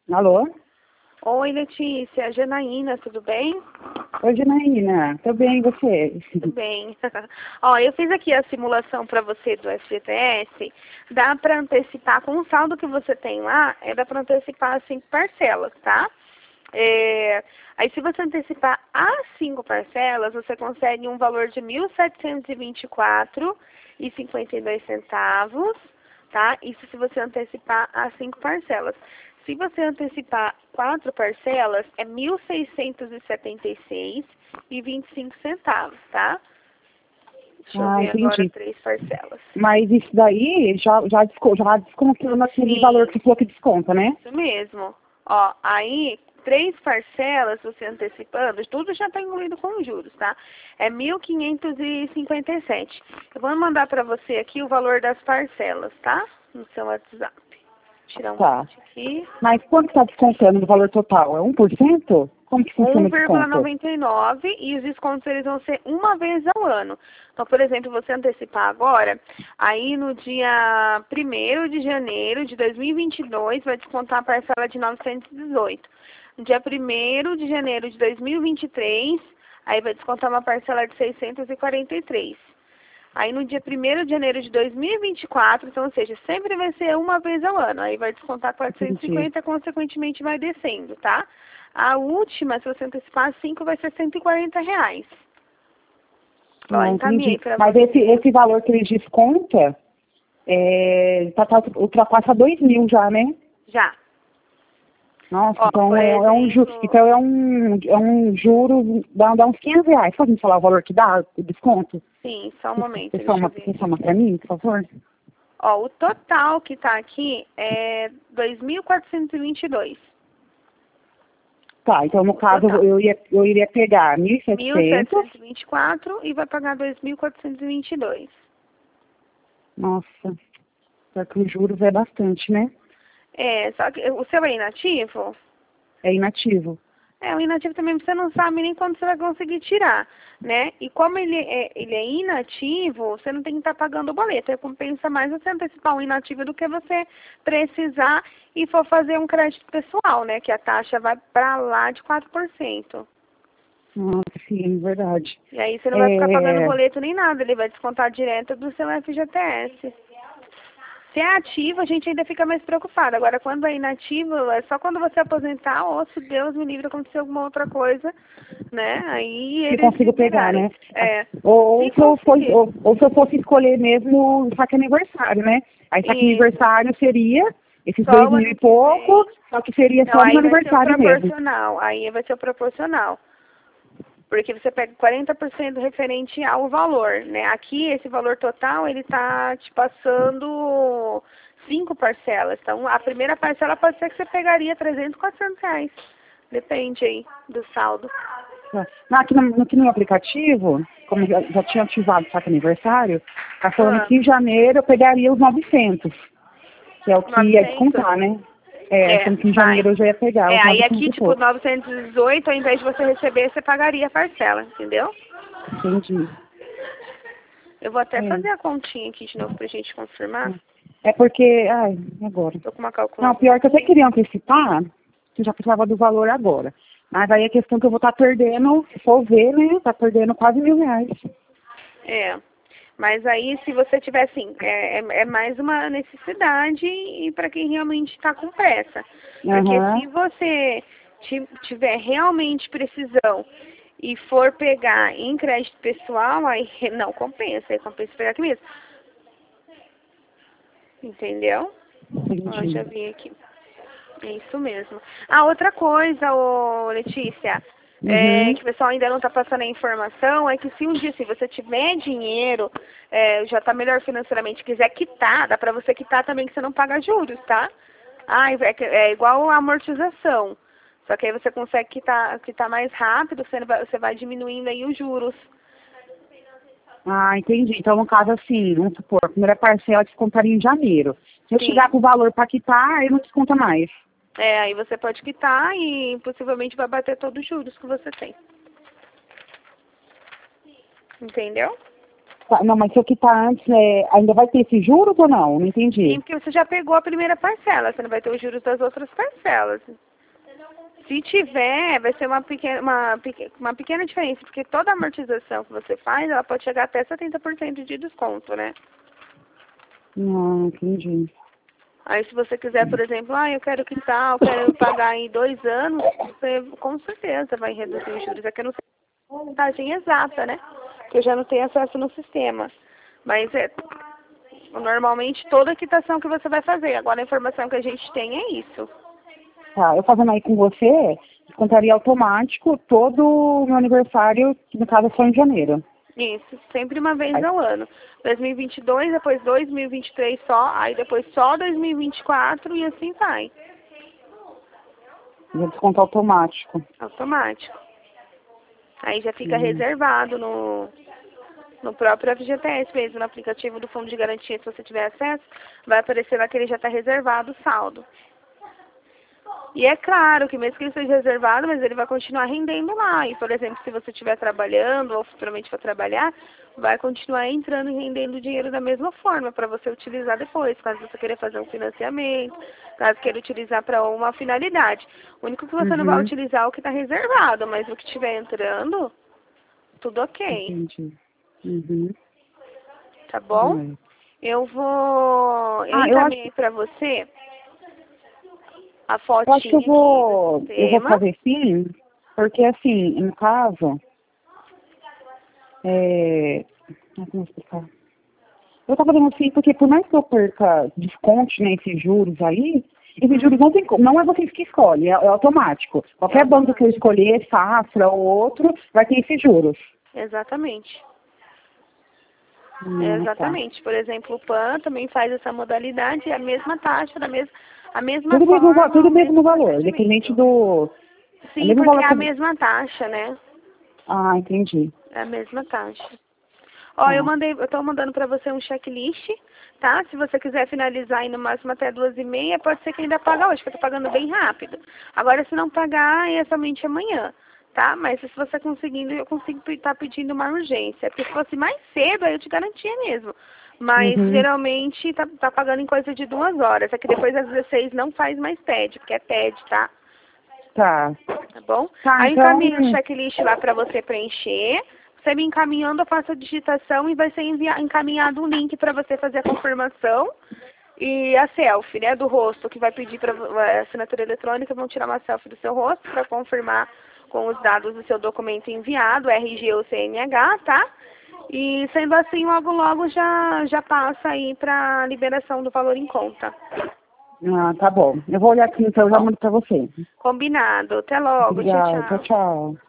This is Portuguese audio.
Alô? Oi, Letícia, Janaína, tudo bem? Oi, Janaína. Tô bem, e você? Tudo bem. Ó, eu fiz aqui a simulação para você do FGTS. Dá para antecipar, com o saldo que você tem lá, dá para antecipar 5 parcelas, tá? Aí, se você antecipar as 5 parcelas, você consegue um valor de R$ 1.724,52, tá? Isso se você antecipar as 5 parcelas. Se você antecipar 4 parcelas, é R$ 1.676,25, tá? Deixa eu ver agora Entendi. 3 parcelas. Mas isso daí já descontou naquele valor que você falou que desconta, né? Isso mesmo. Ó, aí, 3 parcelas, você antecipando, tudo já está incluído com juros, tá? É 1.557. Eu vou mandar para você aqui o valor das parcelas, tá? No seu WhatsApp. Tirar um print aqui. Mas quanto está descontando no valor total? É 1%? Como que funciona o desconto? 1,99 e os descontos eles vão ser uma vez ao ano. Então, por exemplo, você antecipar agora, aí no dia 1º de janeiro de 2022 vai descontar a parcela de 918. No dia 1º de janeiro de 2023, aí vai descontar uma parcela de 643. Aí no dia 1º de janeiro de 2024, então, ou seja, sempre vai ser uma vez ao ano. Aí vai descontar 450, consequentemente vai descendo, tá? A última, se você antecipar 5, vai ser R$ 140. Ó, encaminhei pra Mas você. esse valor que eles descontam, ultrapassa 2.000 já, né? Já. Nossa, Ó, então por é um juro, exemplo, então é um juro, dá uns R$ 500. Pode me falar o valor que dá, o desconto? sim, só um momento, Você deixa eu ver aqui. soma pra mim, por favor? Ó, o total que tá aqui é 2.422. Tá, então no caso Total. eu iria pegar 1.700. 1.724 e vai pagar 2.422. Nossa, só que os juros é bastante, né? Só que o seu é inativo? É inativo. O inativo também você não sabe nem quando você vai conseguir tirar, né? E como ele é inativo, você não tem que estar pagando o boleto. Compensa mais você antecipar um inativo do que você precisar e for fazer um crédito pessoal, né? Que a taxa vai para lá de 4%. Nossa, sim, verdade. E aí você não vai ficar pagando boleto nem nada, ele vai descontar direto do seu FGTS. Se é ativo, a gente ainda fica mais preocupado. Agora, quando é inativo, é só quando você aposentar ou, se Deus me livre, acontecer alguma outra coisa, né? Aí Se eles consigo pegar, liberarem. né? Ou Se conseguir. se eu fosse escolher mesmo saque aniversário, né? Aí saque Isso. aniversário seria esses Só dois o mil e ano que pouco, vem. só que seria Não, só no meu aí vai ser o aniversário mesmo. proporcional. Aí vai ser o proporcional. Porque você pega 40% referente ao valor, né? Aqui, esse valor total, ele tá te passando 5 parcelas. Então, a primeira parcela pode ser que você pegaria 300, R$ 400. Depende aí do saldo. Aqui no meu aplicativo, como já tinha ativado o saque aniversário, tá falando Ah, que em janeiro eu pegaria os 900, que é o que ia 900? descontar, né? Sendo que em Vai. janeiro eu já ia pegar os Aí 900 aqui, e tipo, pouco. 918, ao invés de você receber, você pagaria a parcela, entendeu? Entendi. Eu vou até É. fazer a continha aqui de novo pra gente confirmar. É porque, agora. Tô com uma Não, calculadora pior que eu até aqui. queria antecipar, que eu já precisava do valor agora. Mas aí a questão que eu vou estar perdendo, se for ver, né, tá perdendo quase R$ 1.000. Mas aí, se você tiver, assim, é mais uma necessidade e para quem realmente está com pressa. Porque se você tiver realmente precisão e for pegar em crédito pessoal, aí não compensa, aí compensa pegar aqui mesmo. Entendeu? Ó, já Entendi. vi aqui. É isso mesmo. Outra coisa, Letícia, que o pessoal ainda não está passando a informação, é que se um dia, se você tiver dinheiro, já está melhor financeiramente, quiser quitar, dá para você quitar também que você não paga juros, tá? É igual a amortização. Só que aí você consegue quitar mais rápido, você vai diminuindo aí os juros. Entendi. Então, no caso, assim, vamos supor, a primeira parcela descontaria em janeiro. Se eu Sim. chegar com o valor para quitar, aí não desconta mais. Aí você pode quitar e possivelmente vai bater todos os juros que você tem. Entendeu? Tá, não, mas se eu quitar antes, ainda vai ter esses juros ou não? Não entendi. Sim, porque você já pegou a primeira parcela, você não vai ter os juros das outras parcelas. Se tiver, vai ser uma pequena diferença, porque toda amortização que você faz, ela pode chegar até 70% de desconto, né? Não, entendi. Aí se você quiser, por exemplo, eu quero quitar, eu quero pagar em 2 anos, você com certeza vai reduzir os juros. É que eu não sei a porcentagem exata, né? Porque eu já não tenho acesso no sistema. Mas normalmente toda a quitação que você vai fazer. Agora a informação que a gente tem é isso. Tá, eu fazendo aí com você, descontaria automático todo o meu aniversário, que no caso foi em janeiro. Isso, sempre uma vez ao ano. 2022, depois 2023 só, aí depois só 2024 e assim vai. Desconto automático. Automático. Aí já fica reservado no próprio FGTS mesmo, no aplicativo do Fundo de Garantia, se você tiver acesso, vai aparecer lá que ele já está reservado o saldo. E é claro que mesmo que ele seja reservado, mas ele vai continuar rendendo lá. E, por exemplo, se você estiver trabalhando ou futuramente for trabalhar, vai continuar entrando e rendendo dinheiro da mesma forma para você utilizar depois, caso você queira fazer um financiamento, caso queira utilizar para uma finalidade. O único que você não vai utilizar é o que está reservado, mas o que estiver entrando, tudo ok. Entendi. Tá bom? Eu encaminhei para você a fotinha. Eu acho que eu vou fazer sim, porque assim, no caso, como explicar? Eu tava fazendo assim, porque por mais que eu perca desconto nesses juros aí, esses juros não tem como, não é vocês que escolhem, é automático. Qualquer banco que eu escolher, Safra ou outro, vai ter esses juros. Exatamente. Exatamente. Tá. Por exemplo, o PAN também faz essa modalidade, a mesma taxa, a mesma Tudo forma. tudo mesmo valor, independente do... Sim, porque é a mesma taxa, né? Ah, entendi. É a mesma taxa. Ó, eu tô mandando para você um checklist, tá? Se você quiser finalizar aí no máximo até 2h30, pode ser que ainda paga hoje, que eu tô pagando bem rápido. Agora, se não pagar, é somente amanhã, tá? Mas se você conseguindo, eu consigo estar pedindo uma urgência. Porque se fosse mais cedo, aí eu te garantia mesmo. Mas, geralmente, tá pagando em coisa de 2 horas. É que depois das 16 não faz mais TED, porque é TED, tá? Tá. Tá bom? Tá, Aí então... encaminho o checklist lá para você preencher. Você me encaminhando, eu faço a digitação e vai ser encaminhado um link para você fazer a confirmação. E a selfie, né, do rosto, que vai pedir para a assinatura eletrônica, vão tirar uma selfie do seu rosto para confirmar com os dados do seu documento enviado, RG ou CNH, tá? E sendo assim, logo logo já passa aí para liberação do valor em conta. Ah, tá bom. Eu vou olhar aqui então e já mando pra você. Combinado. Até logo. Obrigada. Tchau, tchau. Tchau.